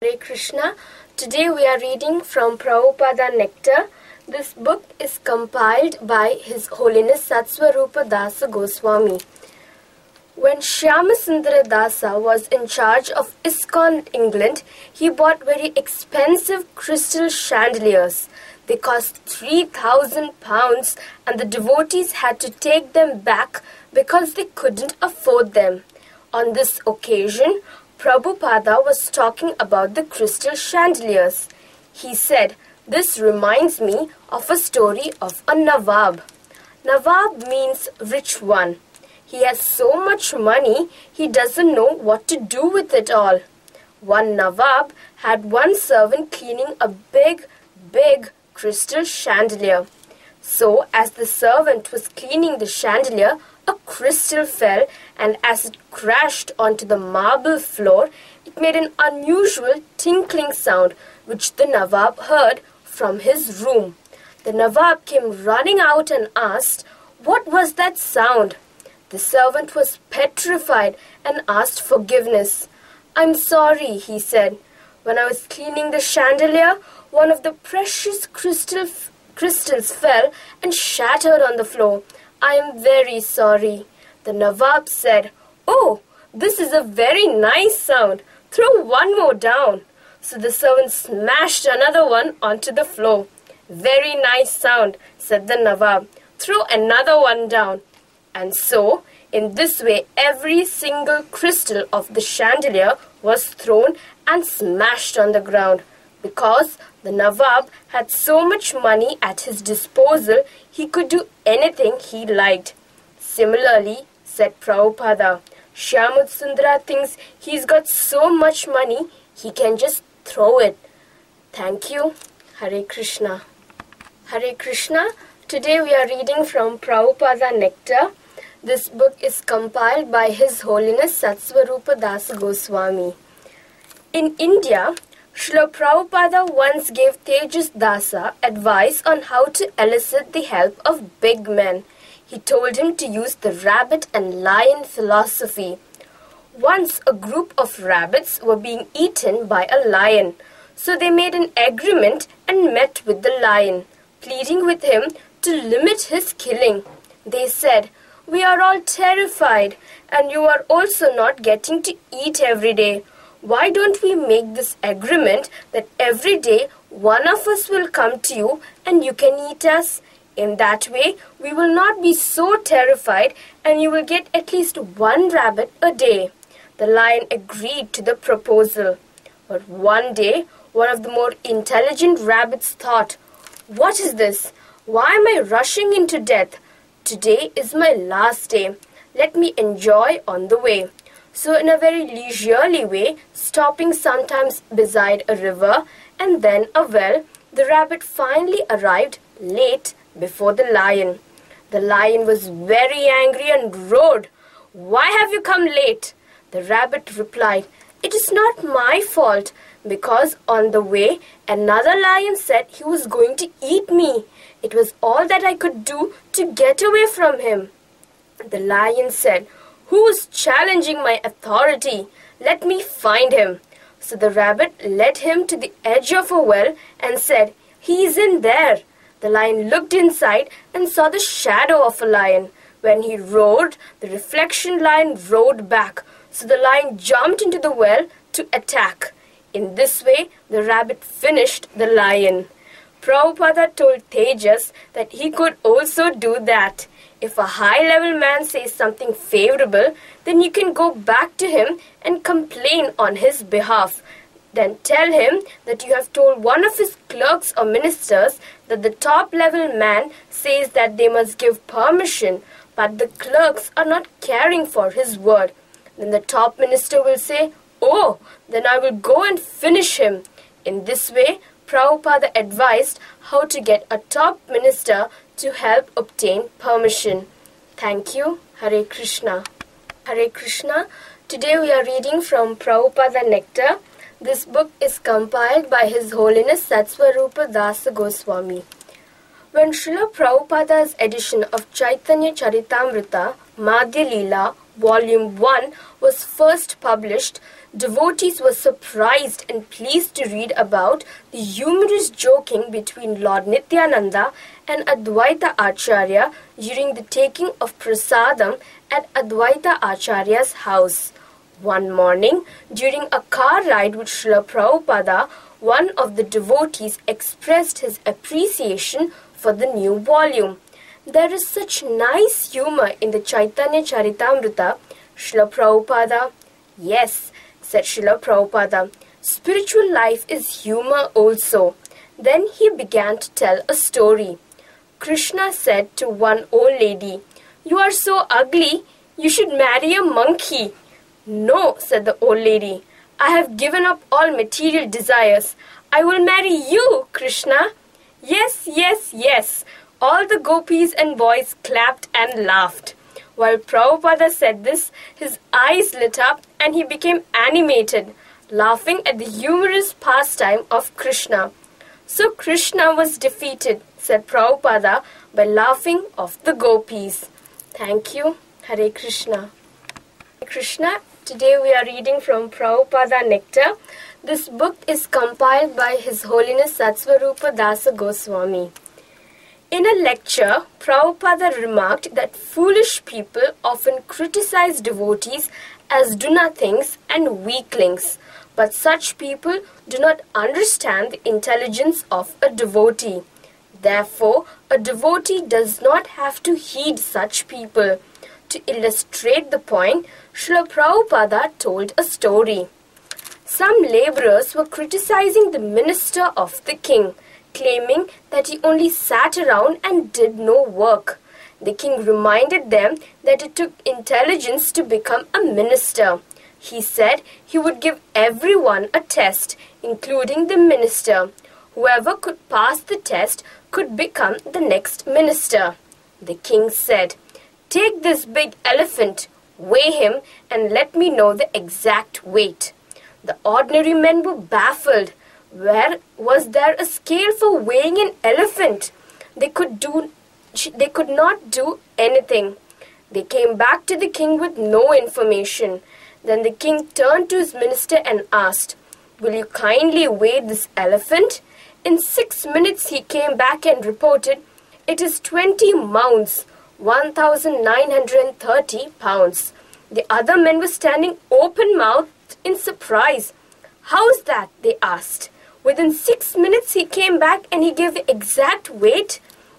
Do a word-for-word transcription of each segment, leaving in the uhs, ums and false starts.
Hare Krishna. Today we are reading from Prabhupada Nectar. This book is compiled by His Holiness Satsvarupa Dasa Goswami. When Shyamasundara Dasa was in charge of ISKCON England, he bought very expensive crystal chandeliers. They cost three thousand pounds and the devotees had to take them back because they couldn't afford them. On this occasion, Prabhupada was talking about the crystal chandeliers. He said, "This reminds me of a story of a Nawab." Nawab means rich one. He has so much money, he doesn't know what to do with it all. One Nawab had one servant cleaning a big, big crystal chandelier. So, as the servant was cleaning the chandelier, a crystal fell, and as it crashed onto the marble floor, it made an unusual tinkling sound, which the Nawab heard from his room. The Nawab came running out and asked, "What was that sound?" The servant was petrified and asked forgiveness. "I'm sorry," he said. "When I was cleaning the chandelier, one of the precious crystal f- crystals fell and shattered on the floor. I am very sorry." The Nawab said, "Oh, this is a very nice sound. Throw one more down." So the servant smashed another one onto the floor. "Very nice sound," said the Nawab. "Throw another one down." And so, in this way, every single crystal of the chandelier was thrown and smashed on the ground. Because the Nawab had so much money at his disposal, he could do anything he liked. Similarly, said Prabhupada, Shyamasundara thinks he's got so much money, he can just throw it. Thank you. Hare Krishna. Hare Krishna. Today we are reading from Prabhupada Nectar. This book is compiled by His Holiness Satsvarupa Dasa Goswami. In India, Srila Prabhupada once gave Tejas Dasa advice on how to elicit the help of big men. He told him to use the rabbit and lion philosophy. Once a group of rabbits were being eaten by a lion, so they made an agreement and met with the lion, pleading with him to limit his killing. They said, "We are all terrified, and you are also not getting to eat every day. Why don't we make this agreement that every day one of us will come to you and you can eat us? In that way, we will not be so terrified and you will get at least one rabbit a day." The lion agreed to the proposal. But one day, one of the more intelligent rabbits thought, "What is this? Why am I rushing into death? Today is my last day. Let me enjoy on the way." So in a very leisurely way, stopping sometimes beside a river and then a well, the rabbit finally arrived late before the lion. The lion was very angry and roared, "Why have you come late?" The rabbit replied, "It is not my fault, because on the way, another lion said he was going to eat me. It was all that I could do to get away from him." The lion said, "Who's challenging my authority? Let me find him." So the rabbit led him to the edge of a well and said, "He's in there." The lion looked inside and saw the shadow of a lion. When he roared, the reflection lion roared back. So the lion jumped into the well to attack. In this way, the rabbit finished the lion. Prabhupada told Tejas that he could also do that. If a high-level man says something favorable, then you can go back to him and complain on his behalf. Then tell him that you have told one of his clerks or ministers that the top-level man says that they must give permission, but the clerks are not caring for his word. Then the top minister will say, "Oh, then I will go and finish him." In this way, Prabhupada advised how to get a top minister to help obtain permission. Thank you. Hare Krishna. Hare Krishna. Today we are reading from Prabhupada Nectar. This book is compiled by His Holiness Satsvarupa Dasa Goswami. When Srila Prabhupada's edition of Chaitanya Charitamrita, Madhya Leela, Volume one was first published, devotees were surprised and pleased to read about the humorous joking between Lord Nityananda and Advaita Acharya during the taking of prasadam at Advaita Acharya's house. One morning, during a car ride with Srila Prabhupada, one of the devotees expressed his appreciation for the new volume. There is such nice humor in the Chaitanya Charitamrita, Srila Prabhupada. Yes, said Srila Prabhupada. Spiritual life is humor also. Then he began to tell a story. Krishna said to one old lady, "You are so ugly, you should marry a monkey." "No," said the old lady. "I have given up all material desires. I will marry you, Krishna." "Yes, yes, yes." All the gopis and boys clapped and laughed. While Prabhupada said this, his eyes lit up and he became animated, laughing at the humorous pastime of Krishna. So Krishna was defeated, said Prabhupada, by laughing of the gopis. Thank you. Hare Krishna. Hare Krishna. Today we are reading from Prabhupada Nectar. This book is compiled by His Holiness Satsvarupa Dasa Goswami. In a lecture, Prabhupada remarked that foolish people often criticize devotees as do-nothings and weaklings, but such people do not understand the intelligence of a devotee. Therefore, a devotee does not have to heed such people. To illustrate the point, Srila Prabhupada told a story. Some laborers were criticizing the minister of the king, claiming that he only sat around and did no work. The king reminded them that it took intelligence to become a minister. He said he would give everyone a test, including the minister. Whoever could pass the test could become the next minister. The king said, "Take this big elephant, weigh him, and let me know the exact weight." The ordinary men were baffled. Where was there a scale for weighing an elephant? They could do, they could not do anything. They came back to the king with no information. Then the king turned to his minister and asked, "Will you kindly weigh this elephant?" In six minutes he came back and reported, "It is twenty mounds, one thousand nine hundred thirty pounds. The other men were standing open-mouthed in surprise. "How's that?" they asked. Within six minutes he came back and he gave the exact weight.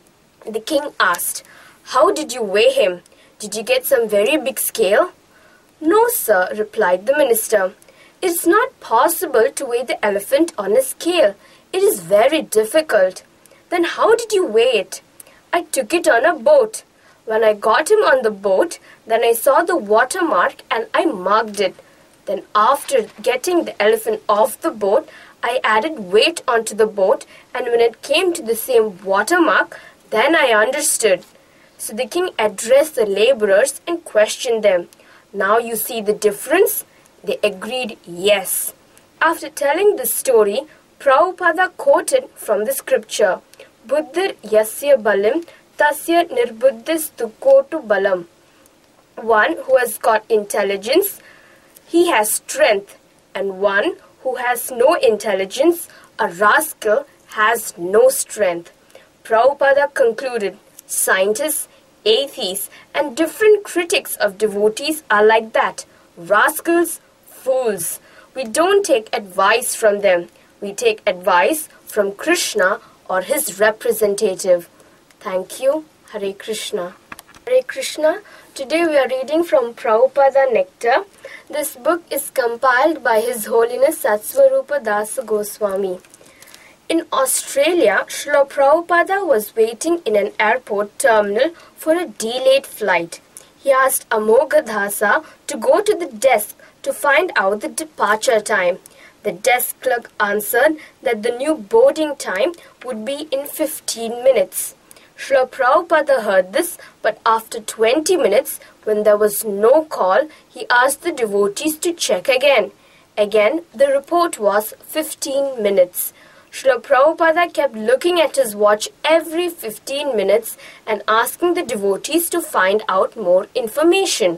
The king asked, "How did you weigh him? Did you get some very big scale?" "No, sir," replied the minister. "It's not possible to weigh the elephant on a scale. It is very difficult." "Then how did you weigh it?" "I took it on a boat. When I got him on the boat, then I saw the watermark and I marked it. Then after getting the elephant off the boat, I added weight onto the boat, and when it came to the same watermark, then I understood." So the king addressed the laborers and questioned them. "Now you see the difference?" They agreed yes. After telling this story, Prabhupada quoted from the scripture, "Buddhir yasya balim tasya nirbuddhis tukotu balam." One who has got intelligence, he has strength, and one who has no intelligence, a rascal, has no strength. Prabhupada concluded, scientists, atheists, and different critics of devotees are like that, rascals, fools. We don't take advice from them. We take advice from Krishna or his representative. Thank you. Hare Krishna. Hare Krishna. Today we are reading from Prabhupada Nectar. This book is compiled by His Holiness Satsvarupa Dasa Goswami. In Australia, Srila Prabhupada was waiting in an airport terminal for a delayed flight. He asked Amoghadasa to go to the desk to find out the departure time. The desk clerk answered that the new boarding time would be in fifteen minutes. Srila Prabhupada heard this, but after twenty minutes, when there was no call, he asked the devotees to check again. Again, the report was fifteen minutes. Srila Prabhupada kept looking at his watch every fifteen minutes and asking the devotees to find out more information.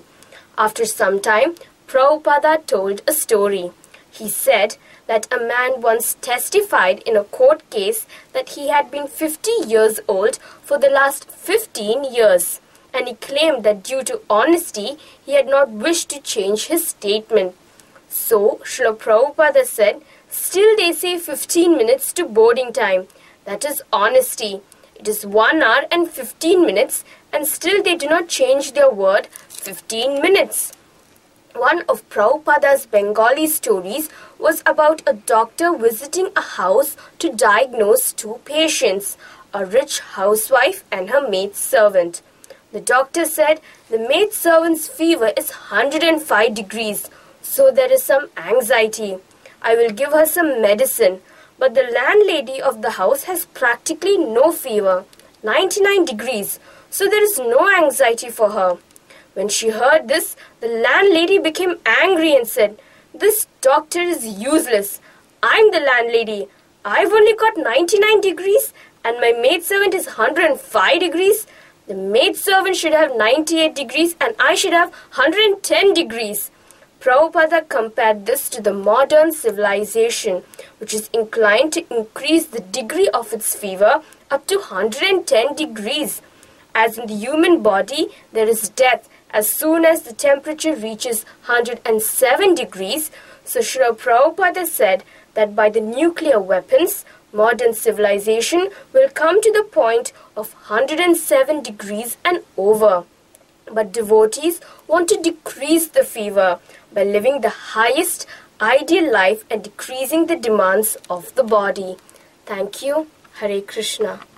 After some time, Prabhupada told a story. He said that a man once testified in a court case that he had been fifty years old for the last fifteen years, and he claimed that due to honesty, he had not wished to change his statement. So, Srila Prabhupada said, still they say fifteen minutes to boarding time. That is honesty. It is one hour and fifteen minutes, and still they do not change their word, fifteen minutes. One of Prabhupada's Bengali stories was about a doctor visiting a house to diagnose two patients, a rich housewife and her maidservant. The doctor said the maidservant's fever is one hundred five degrees, so there is some anxiety. I will give her some medicine, but the landlady of the house has practically no fever, ninety-nine degrees, so there is no anxiety for her. When she heard this, the landlady became angry and said, "This doctor is useless. I'm the landlady. I've only got ninety-nine degrees and my maidservant is one hundred five degrees. The maidservant should have ninety-eight degrees and I should have one hundred ten degrees." Prabhupada compared this to the modern civilization, which is inclined to increase the degree of its fever up to one hundred ten degrees. As in the human body, there is death as soon as the temperature reaches one hundred seven degrees, so Srila Prabhupada said that by the nuclear weapons, modern civilization will come to the point of one hundred seven degrees and over. But devotees want to decrease the fever by living the highest ideal life and decreasing the demands of the body. Thank you. Hare Krishna.